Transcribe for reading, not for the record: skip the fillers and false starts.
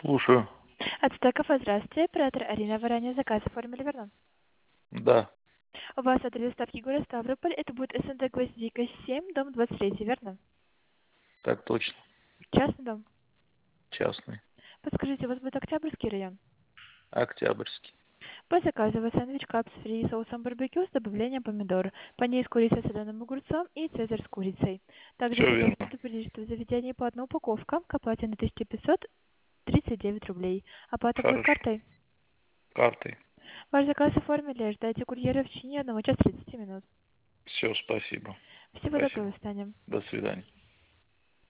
Слушаю. От Стекова, здравствуйте. Оператор Арина, вы ранее заказ оформили, верно? Да, У вас адрес доставки город Ставрополь. Это будет СНТ Гвоздика 7, дом 23, верно? так точно. Частный дом. Частный. Подскажите, у вас будет Октябрьский район? Октябрьский. По заказу вы сэндвич капс фри соусом барбекю с добавлением помидор, панир с курицей с соленым огурцом и цезарь с курицей. Также Все хотелось верно. предупредить, что в заведении по одной упаковка к оплате на 1539 рублей. Оплата будет Хорошо. картой. Картой. Ваш заказ оформили. Ждайте курьера в течение 1 часа 30 минут. Все, спасибо. Всего доброго, Спасибо. Таня. До свидания.